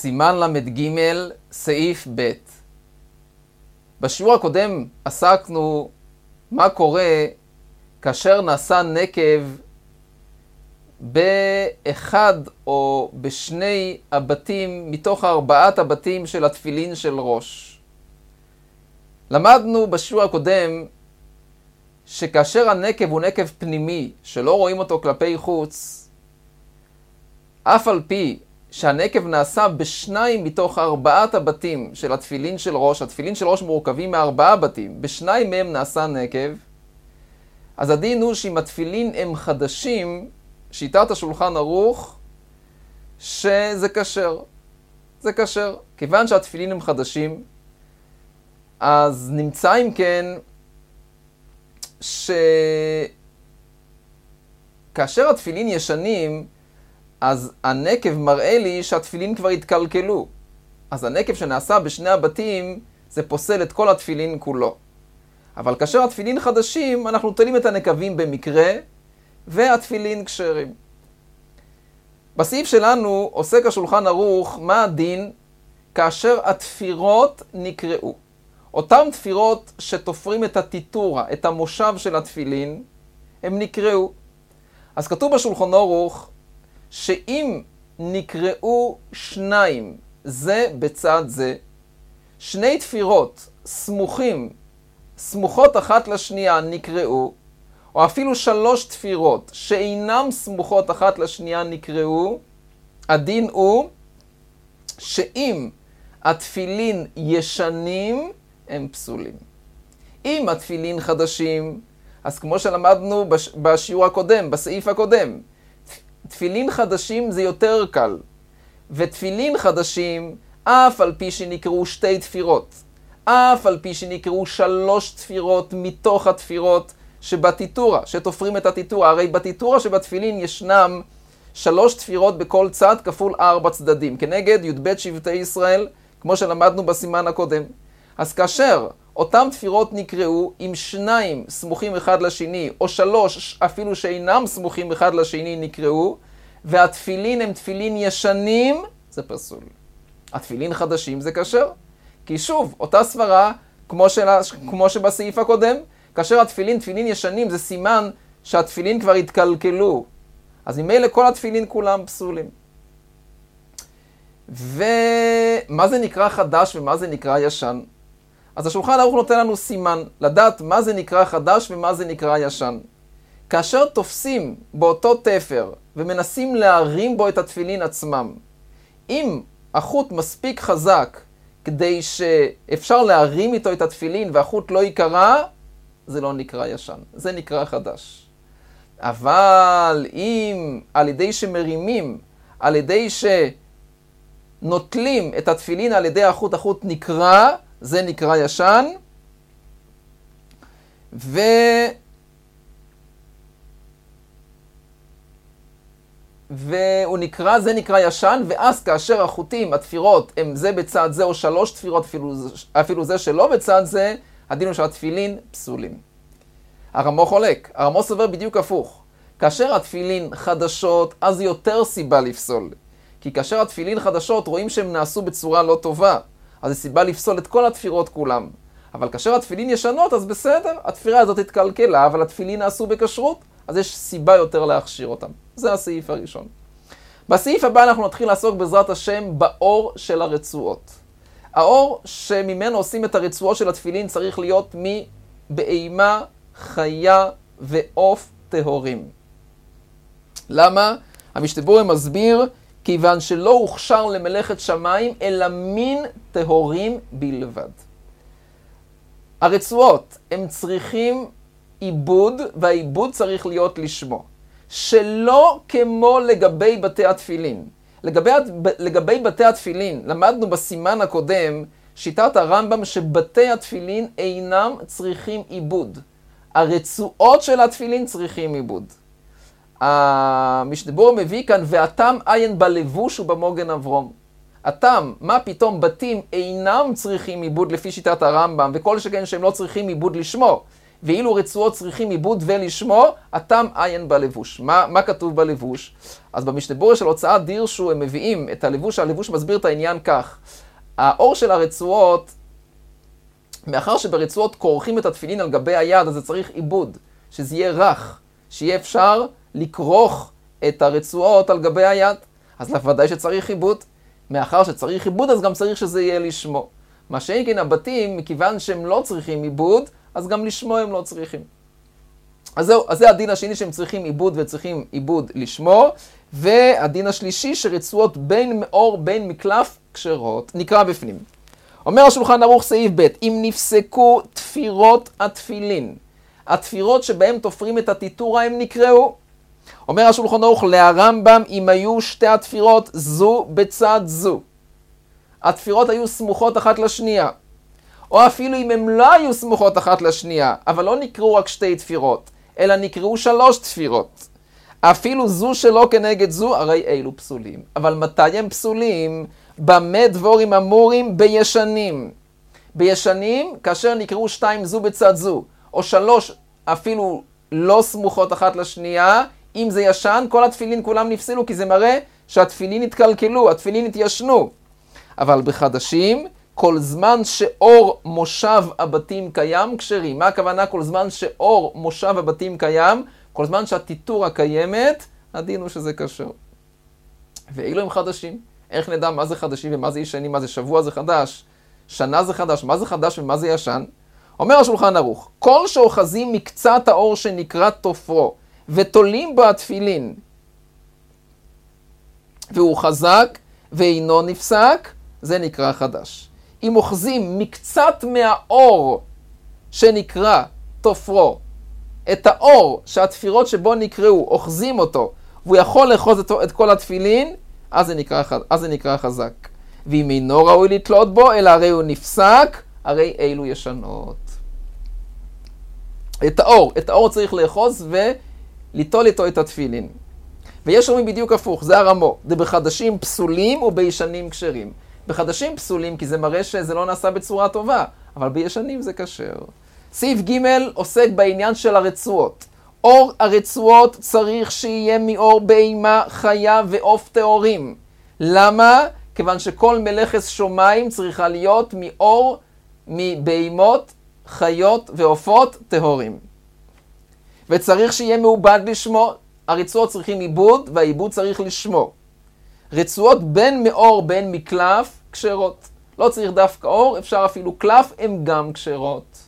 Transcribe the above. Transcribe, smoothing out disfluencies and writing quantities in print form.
סימן למד ג' סעיף ב'. בשיעור הקודם עסקנו מה קורה כאשר נעשה נקב באחד או בשני הבתים מתוך 4 הבתים של התפילין של ראש. למדנו בשיעור הקודם שכאשר הנקב הוא נקב פנימי שלא רואים אותו כלפי חוץ, אף על פי שהנקב נעשה בשניים מתוך 4 הבתים של התפילין של ראש, התפילין של ראש מורכבים מ4 בתים, בשניים מהם נעשה נקב, אז הדין הוא שאם התפילין הם חדשים, שיטת השולחן ערוך, שזה כשר. זה כשר. כיוון שהתפילין הם חדשים, אז נמצא אם כן, שכאשר התפילין ישנים, אז הנקב מראה לי שהתפילין כבר התקלקלו. אז הנקב שנעשה בשני הבתים, זה פוסל את כל התפילין כולו. אבל כאשר התפילין חדשים, אנחנו תולים את הנקבים במקרה, והתפילין כשרים. בסעיף שלנו עוסק השולחן ערוך מה הדין כאשר התפירות נקראו. אותם תפירות שתופרים את הטיטורה, את המושב של התפילין, הם נקראו. אז כתוב בשולחן ערוך שאם נקראו 2 זה בצד זה, 2 תפירות סמוכות אחת לשנייה נקראו, או אפילו 3 תפירות שאינם סמוכות אחת לשנייה נקראו, הדין הוא שאם התפילין ישנים הם פסולים. אם התפילין חדשים, אז כמו שלמדנו בשיעור הקודם, בסעיף הקודם, תפילין חדשים זה יותר קל, ותפילין חדשים אף על פי שנקראו 2 תפירות, אף על פי שנקראו 3 תפירות מתוך התפירות שבטיטורה, שתופרים את הטיטורה. הרי בטיטורה שבתפילין ישנם 3 תפירות בכל צד כפול 4 צדדים, כנגד י"ב שבטי ישראל, כמו שלמדנו בסימן הקודם. אז כאשר אותם תפירות נקראו עם 2 סמוכים אחד לשני, או 3 אפילו שאינם סמוכים אחד לשני נקראו, והתפילין הם תפילין ישנים, זה פסול. התפילין חדשים זה כשר. כי שוב, אותה סברה, כמו שבסעיף הקודם, כאשר התפילין ישנים, זה סימן שהתפילין כבר התקלקלו. אז ממילא כל התפילין כולם פסולים. ומה זה נקרא חדש ומה זה נקרא ישן? אז השולחן ערוך נותן לנו סימן, לדעת מה זה נקרא חדש ומה זה נקרא ישן. כאשר תופסים באותו תפר ומנסים להרים בו את התפילין עצמם, אם החוט מספיק חזק כדי שאפשר להרים איתו את התפילין והחוט לא יקרה, זה לא נקרא ישן, זה נקרא חדש. אבל אם על ידי שמרימים, על ידי שנוטלים את התפילין על ידי החוט נקרא, זה נקרא ישן. והוא נקרא, זה נקרא ישן, ואז כאשר החוטים, התפירות, הם זה בצד זה, או 3 תפירות, אפילו זה שלא בצד זה, הדין הוא שהתפילין פסולים. הרמו חולק, הרמו סובר בדיוק הפוך. כאשר התפילין חדשות, אז יותר סיבה לפסול. כי כאשר התפילין חדשות, רואים שהם נעשו בצורה לא טובה. אז זה סיבה לפסול את כל התפירות כולם. אבל כאשר התפילין ישנות, אז בסדר, התפירה הזאת התקלקלה, אבל התפילין נעשו בכשרות, אז יש סיבה יותר להכשיר אותם. זה הסעיף הראשון. בסעיף הבא אנחנו נתחיל לעסוק בעזרת השם באור של הרצועות. האור שממנו עושים את הרצועות של התפילין צריך להיות מבהמה, חיה ועוף טהורים. למה? המשתברור מסביר, כיוון שלא הוכשר למלאכת שמיים, אלא מין טהורים בלבד. הרצועות הם צריכים עיבוד, והעיבוד צריך להיות לשמו. שלא כמו לגבי בתי התפילין. לגבי בתי התפילין, למדנו בסימן הקודם, שיטת הרמב"ם שבתי התפילין אינם צריכים עיבוד. הרצועות של התפילין צריכים עיבוד. המשתברור מביא כאן, והתם עין בלבוש ובמוגן אברום. התם, מה פתאום בתים אינם צריכים עיבוד לפי שיטת הרמב"ם, וכל שכן שהם לא צריכים עיבוד לשמו. ואילו רצועות צריכים עיבוד ולשמו, התם עין בלבוש. מה כתוב בלבוש? אז במשנה ברורה של הוצאת דירשו הם מביאים את הלבוש, הלבוש מסביר את העניין כך. האור של הרצועות, מאחר שברצועות כורכים את התפילין על גבי היד, אז זה צריך עיבוד, שזה יהיה רך, שיהיה אפשר לכרוך את הרצועות על גבי היד. אז לוודאי שצריך עיבוד. מאחר שצריך עיבוד, אז גם צריך שזה יהיה לשמו. מה שאין הבתים, מכיוון שהם לא צריכים עיבוד, אז גם לשמו הם לא צריכים. אז זהו, אז זה הדין השני שהם צריכים עיבוד וצריכים עיבוד לשמו, והדין השלישי שרצועות בין מאור בין מקלף כשרות. נקרא בפנים. אומר השולחן ערוך סעיף ב' אם נפסקו תפירות התפילין, התפירות שבהם תופרים את הטיטורה הם נקראו. אומר השולחן ערוך להרמב"ם אם היו שתי התפירות זו בצד זו, התפירות היו סמוכות אחת לשנייה, או אפילו אם הם לא היו סמוכות אחת לשנייה, אבל לא נקראו רק שתי תפירות, אלא נקראו 3 תפירות. אפילו זו שלא כנגד זו, הרי אלו פסולים. אבל מתי הם פסולים? במה דבורים אמורים? בישנים. בישנים, כאשר נקראו 2 זו בצד זו, או 3 אפילו לא סמוכות אחת לשנייה, אם זה ישן, כל התפילין כולם נפסלו, כי זה מראה שהתפילין התקלקלו, התפילין התיישנו. אבל בחדשים, כל זמן שאור מושב הבתים קיים, כשרים. מה הכוונה כל זמן שאור מושב הבתים קיים? כל זמן שהטיטורה קיימת, הדין הוא שזה כשר. ואילו הם חדשים. איך נדע מה זה חדשים ומה זה ישנים, מה זה שבוע זה חדש, שנה זה חדש, מה זה חדש ומה זה ישן? אומר השולחן ערוך, כל שאוחזים מקצת האור שנקרא תופרו, ותולים בו התפילין, והוא חזק ואינו נפסק, זה נקרא חדש. אם אוחזים מקצת מהאור שנקרא תופרו, את האור שהתפירות שבו נקראו, אוחזים אותו, והוא יכול לאחוז את כל התפילין, אז זה נקרא חזק. ואם אינו ראוי לתלות בו, אלא הרי הוא נפסק, הרי אלו ישנות. את האור צריך לאחוז וליטול איתו את התפילין. ויש אומרים בדיוק הפוך, זה הרמו. זה בחדשים פסולים ובישנים כשרים. בחדשים פסולים כי זה מראה שזה לא נעשה בצורה טובה, אבל בישנים זה כשר. סעיף ג' עוסק בעניין של הרצועות. אור הרצועות צריך שיהיה מאור בהמה חיה ועוף טהורים. למה? כיוון שכל מלאכת שמיים צריכה להיות מאור מבהמות חיות ועופות טהורים. וצריך שיהיה מעובד לשמו. הרצועות צריכים עיבוד, והעיבוד צריך לשמו. רצועות בין מאור בין מקלף כשרות. לא צריך דווקא אור, אפשר אפילו קלף, הם גם כשרות.